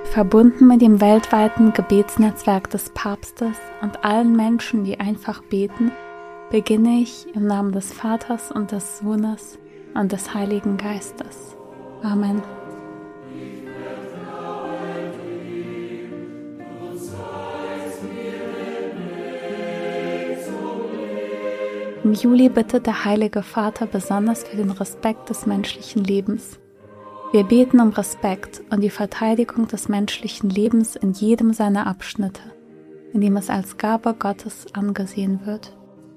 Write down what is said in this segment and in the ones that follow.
Verbunden mit dem weltweiten Gebetsnetzwerk des Papstes und allen Menschen, die einfach beten, beginne ich im Namen des Vaters und des Sohnes und des Heiligen Geistes. Amen. Im Juli bittet der Heilige Vater besonders für den Respekt des menschlichen Lebens. Wir beten um Respekt und die Verteidigung des menschlichen Lebens in jedem seiner Abschnitte, in dem es als Gabe Gottes angesehen wird.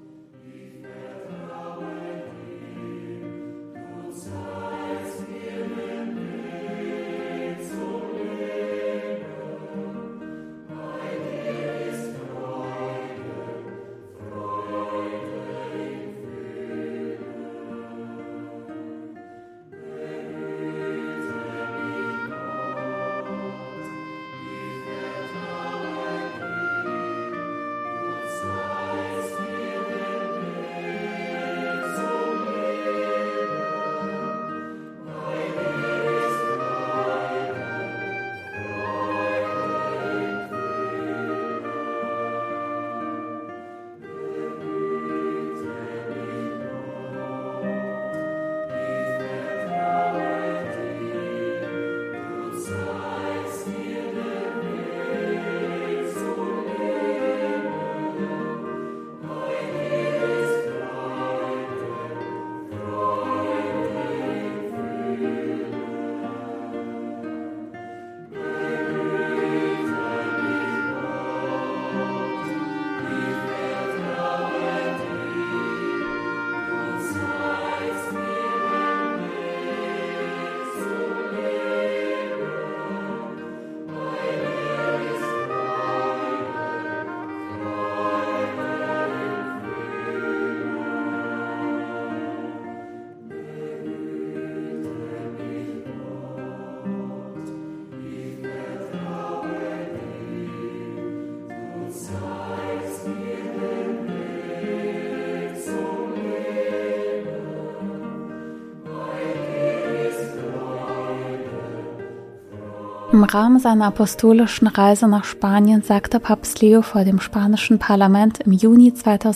Im Rahmen seiner apostolischen Reise nach Spanien sagte Papst Leo vor dem spanischen Parlament im Juni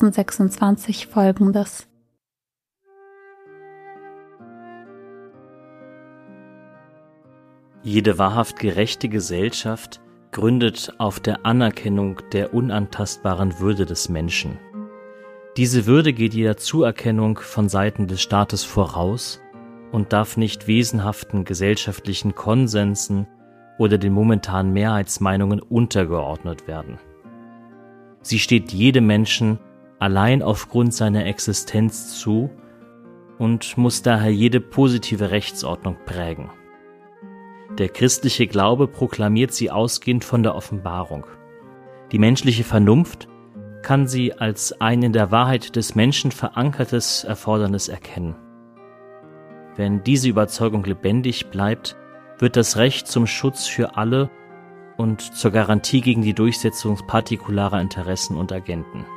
2026 Folgendes: Jede wahrhaft gerechte Gesellschaft gründet auf der Anerkennung der unantastbaren Würde des Menschen. Diese Würde geht jeder Zuerkennung von Seiten des Staates voraus und darf nicht wesenhaften gesellschaftlichen Konsensen oder den momentanen Mehrheitsmeinungen untergeordnet werden. Sie steht jedem Menschen allein aufgrund seiner Existenz zu und muss daher jede positive Rechtsordnung prägen. Der christliche Glaube proklamiert sie ausgehend von der Offenbarung. Die menschliche Vernunft kann sie als ein in der Wahrheit des Menschen verankertes Erfordernis erkennen. Wenn diese Überzeugung lebendig bleibt, wird das Recht zum Schutz für alle und zur Garantie gegen die Durchsetzung partikularer Interessen und Agenten.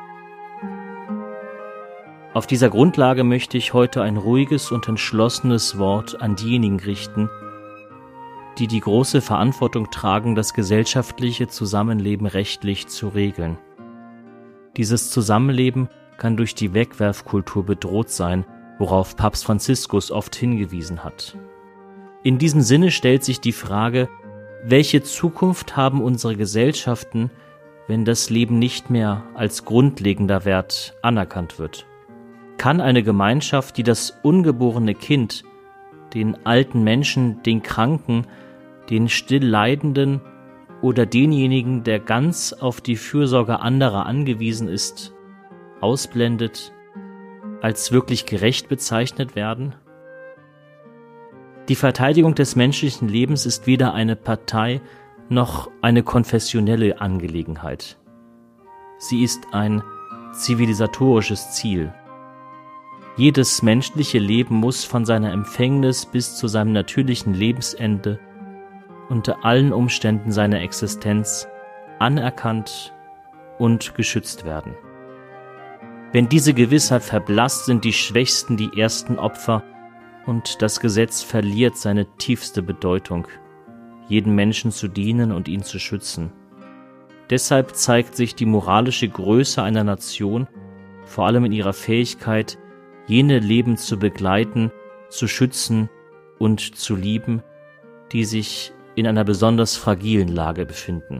Auf dieser Grundlage möchte ich heute ein ruhiges und entschlossenes Wort an diejenigen richten, die die große Verantwortung tragen, das gesellschaftliche Zusammenleben rechtlich zu regeln. Dieses Zusammenleben kann durch die Wegwerfkultur bedroht sein, worauf Papst Franziskus oft hingewiesen hat. In diesem Sinne stellt sich die Frage, welche Zukunft haben unsere Gesellschaften, wenn das Leben nicht mehr als grundlegender Wert anerkannt wird? Kann eine Gemeinschaft, die das ungeborene Kind, den alten Menschen, den Kranken, den Stillleidenden oder denjenigen, der ganz auf die Fürsorge anderer angewiesen ist, ausblendet, als wirklich gerecht bezeichnet werden? Die Verteidigung des menschlichen Lebens ist weder eine Partei noch eine konfessionelle Angelegenheit. Sie ist ein zivilisatorisches Ziel. Jedes menschliche Leben muss von seiner Empfängnis bis zu seinem natürlichen Lebensende unter allen Umständen seiner Existenz anerkannt und geschützt werden. Wenn diese Gewissheit verblasst, sind die Schwächsten die ersten Opfer und das Gesetz verliert seine tiefste Bedeutung. jedem Menschen zu dienen und ihn zu schützen. Deshalb zeigt sich die moralische Größe einer Nation vor allem in ihrer Fähigkeit, jene Leben zu begleiten, zu schützen und zu lieben, die sich in einer besonders fragilen Lage befinden.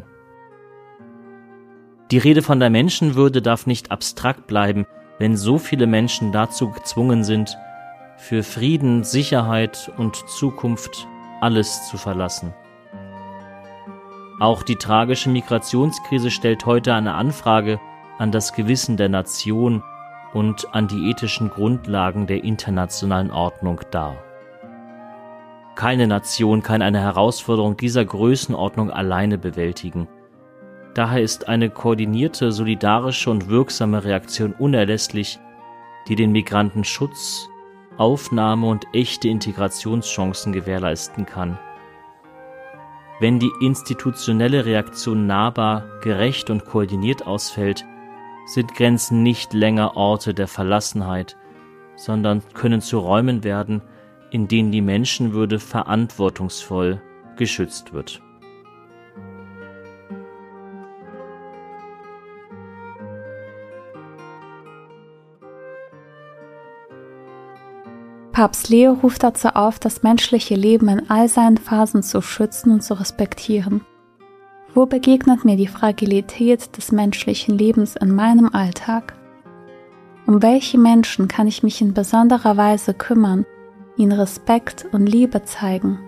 Die Rede von der Menschenwürde darf nicht abstrakt bleiben, wenn so viele Menschen dazu gezwungen sind, für Frieden, Sicherheit und Zukunft alles zu verlassen. Auch die tragische Migrationskrise stellt heute eine Anfrage an das Gewissen der Nation und an die ethischen Grundlagen der internationalen Ordnung dar. Keine Nation kann eine Herausforderung dieser Größenordnung alleine bewältigen. Daher ist eine koordinierte, solidarische und wirksame Reaktion unerlässlich, die den Migranten Schutz, Aufnahme und echte Integrationschancen gewährleisten kann. Wenn die institutionelle Reaktion nahbar, gerecht und koordiniert ausfällt, sind Grenzen nicht länger Orte der Verlassenheit, sondern können zu Räumen werden, in denen die Menschenwürde verantwortungsvoll geschützt wird. Papst Leo ruft dazu auf, das menschliche Leben in all seinen Phasen zu schützen und zu respektieren. Wo begegnet mir die Fragilität des menschlichen Lebens in meinem Alltag? Um welche Menschen kann ich mich in besonderer Weise kümmern, ihnen Respekt und Liebe zeigen?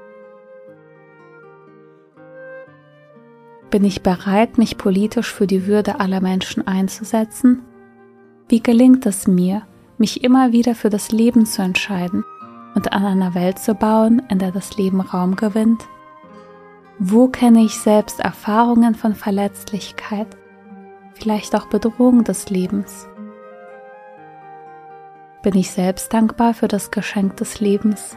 Bin ich bereit, mich politisch für die Würde aller Menschen einzusetzen? Wie gelingt es mir, mich immer wieder für das Leben zu entscheiden und an einer Welt zu bauen, in der das Leben Raum gewinnt? Wo kenne ich selbst Erfahrungen von Verletzlichkeit, vielleicht auch Bedrohung des Lebens? Bin ich selbst dankbar für das Geschenk des Lebens?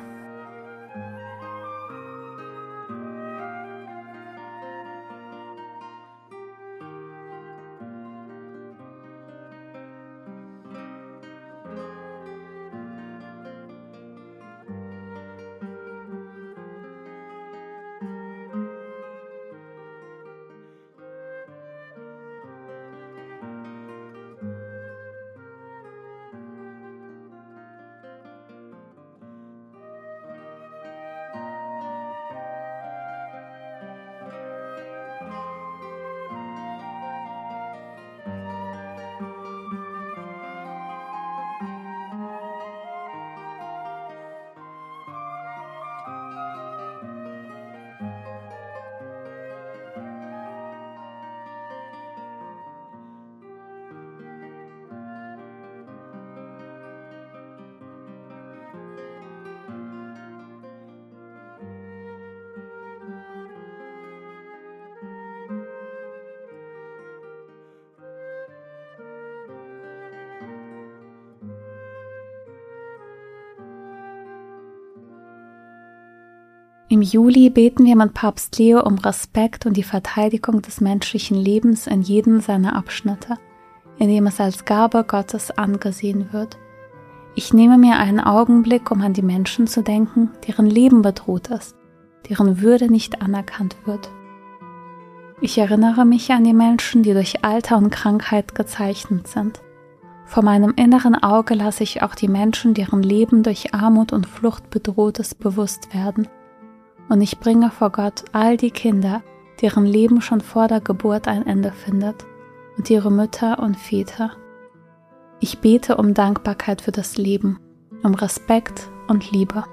Im Juli beten wir mit Papst Leo um Respekt und die Verteidigung des menschlichen Lebens in jedem seiner Abschnitte, in dem es als Gabe Gottes angesehen wird. Ich nehme mir einen Augenblick, um an die Menschen zu denken, deren Leben bedroht ist, deren Würde nicht anerkannt wird. Ich erinnere mich an die Menschen, die durch Alter und Krankheit gezeichnet sind. Vor meinem inneren Auge lasse ich auch die Menschen, deren Leben durch Armut und Flucht bedroht ist, bewusst werden. Und ich bringe vor Gott all die Kinder, deren Leben schon vor der Geburt ein Ende findet, und ihre Mütter und Väter. Ich bete um Dankbarkeit für das Leben, um Respekt und Liebe.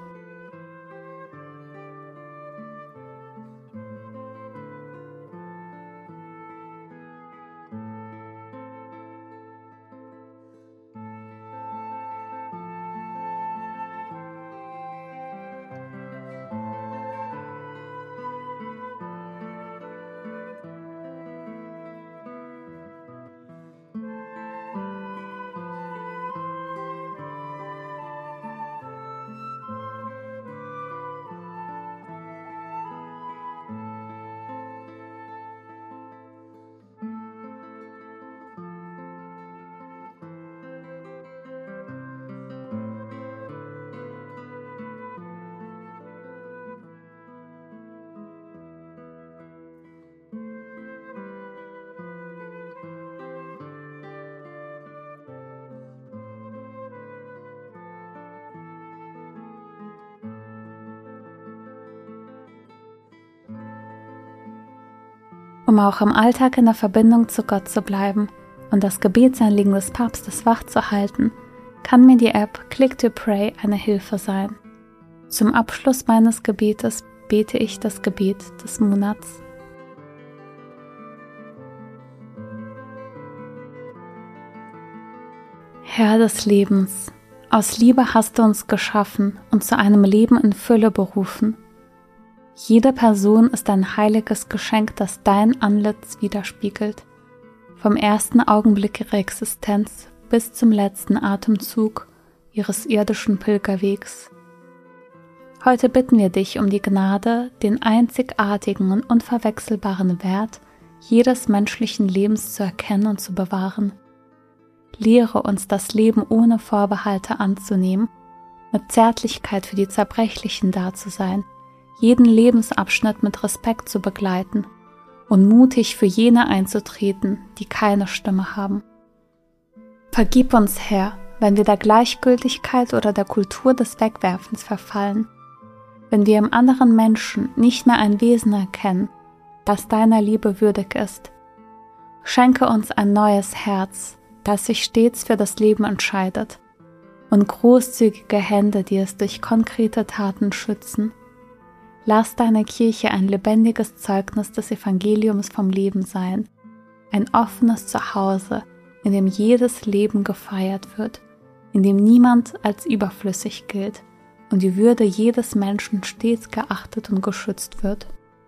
Um auch im Alltag in der Verbindung zu Gott zu bleiben und das Gebetsanliegen des Papstes wachzuhalten, kann mir die App Click to Pray eine Hilfe sein. Zum Abschluss meines Gebetes bete ich das Gebet des Monats. Herr des Lebens, aus Liebe hast du uns geschaffen und zu einem Leben in Fülle berufen. Jede Person ist ein heiliges Geschenk, das dein Antlitz widerspiegelt. Vom ersten Augenblick ihrer Existenz bis zum letzten Atemzug ihres irdischen Pilgerwegs. Heute bitten wir dich um die Gnade, den einzigartigen und unverwechselbaren Wert jedes menschlichen Lebens zu erkennen und zu bewahren. Lehre uns, das Leben ohne Vorbehalte anzunehmen, mit Zärtlichkeit für die Zerbrechlichen da zu sein, jeden Lebensabschnitt mit Respekt zu begleiten und mutig für jene einzutreten, die keine Stimme haben. Vergib uns, Herr, wenn wir der Gleichgültigkeit oder der Kultur des Wegwerfens verfallen, wenn wir im anderen Menschen nicht mehr ein Wesen erkennen, das deiner Liebe würdig ist. Schenke uns ein neues Herz, das sich stets für das Leben entscheidet, und großzügige Hände, die es durch konkrete Taten schützen. Lass deine Kirche ein lebendiges Zeugnis des Evangeliums vom Leben sein, ein offenes Zuhause, in dem jedes Leben gefeiert wird, in dem niemand als überflüssig gilt und die Würde jedes Menschen stets geachtet und geschützt wird.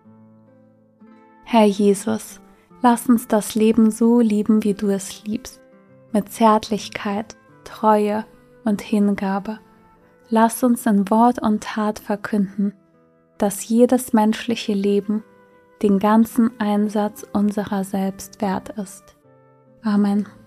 Herr Jesus, lass uns das Leben so lieben, wie du es liebst, mit Zärtlichkeit, Treue und Hingabe. Lass uns in Wort und Tat verkünden, dass jedes menschliche Leben den ganzen Einsatz unserer selbst wert ist. Amen.